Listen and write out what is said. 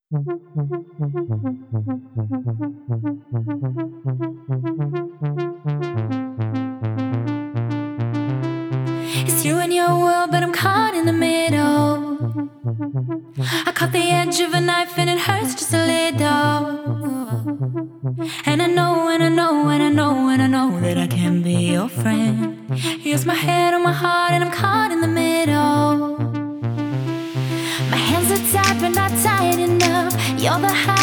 It's you and your world, but I'm caught in the middle. I caught the edge of a knife and it hurts just a little. And I know, and I know, and I know, and I know that I can be your friend. Here's my head on my heart and I'm caught in the middle. My hands are tied but not tight enough. You're the high